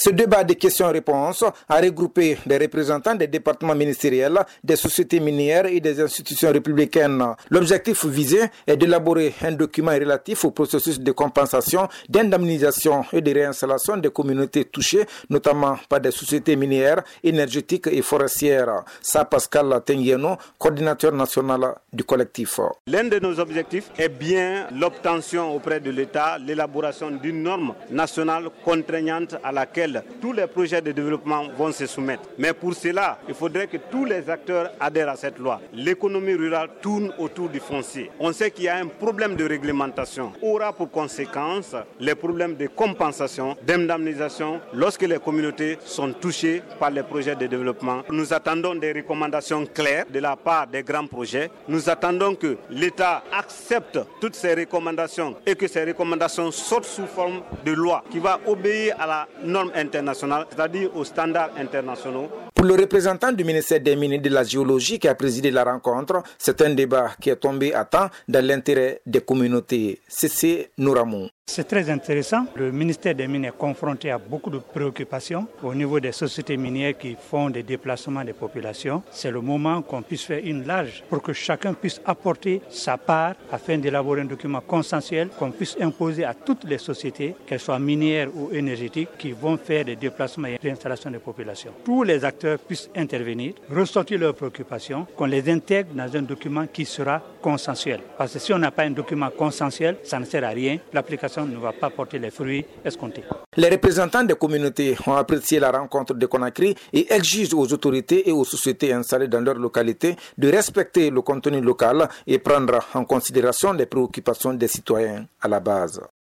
Ce débat de questions-réponses a regroupé des représentants des départements ministériels, des sociétés minières et des institutions républicaines. L'objectif visé est d'élaborer un document relatif au processus de compensation, d'indemnisation et de réinstallation des communautés touchées, notamment par des sociétés minières, énergétiques et forestières. Ça, Pascal Tenguieno, coordinateur national du collectif. L'un de nos objectifs est bien l'obtention auprès de l'État, l'élaboration d'une norme nationale contraignante à laquelle tous les projets de développement vont se soumettre. Mais pour cela, il faudrait que tous les acteurs adhèrent à cette loi. L'économie rurale tourne autour du foncier. On sait qu'il y a un problème de réglementation. Aura pour conséquence les problèmes de compensation, d'indemnisation lorsque les communautés sont touchées par les projets de développement. Nous attendons des recommandations claires de la part des grands projets. Nous attendons que l'État accepte toutes ces recommandations et que ces recommandations sortent sous forme de loi qui va obéir à la norme internationale, c'est-à-dire aux standards internationaux. Pour le représentant du ministère des Mines et de la Géologie qui a présidé la rencontre, c'est un débat qui est tombé à temps dans l'intérêt des communautés. C'est Nouramou. C'est très intéressant. Le ministère des Mines est confronté à beaucoup de préoccupations au niveau des sociétés minières qui font des déplacements des populations. C'est le moment qu'on puisse faire une large pour que chacun puisse apporter sa part afin d'élaborer un document consensuel qu'on puisse imposer à toutes les sociétés, qu'elles soient minières ou énergétiques, qui vont faire des déplacements et réinstallations des populations. Tous les acteurs puissent intervenir, ressortir leurs préoccupations, qu'on les intègre dans un document qui sera consensuel. Parce que si on n'a pas un document consensuel, ça ne sert à rien. L'application ne va pas porter les fruits escomptés. Les représentants des communautés ont apprécié la rencontre de Conakry et exigent aux autorités et aux sociétés installées dans leur localité de respecter le contenu local et prendre en considération les préoccupations des citoyens à la base.